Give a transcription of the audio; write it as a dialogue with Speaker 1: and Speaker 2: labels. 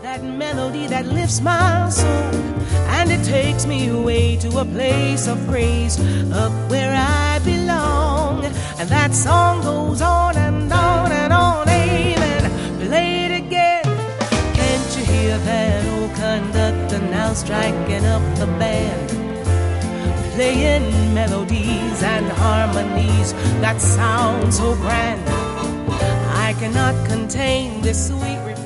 Speaker 1: that melody that lifts my soul, and it takes me away to a place of praise, up where I belong. And that song goes on and on and on, amen. Play it again. Can't you hear that old conductor now striking up the band, playing melodies and harmonies that sound so grand? I cannot contain this sweet refrain.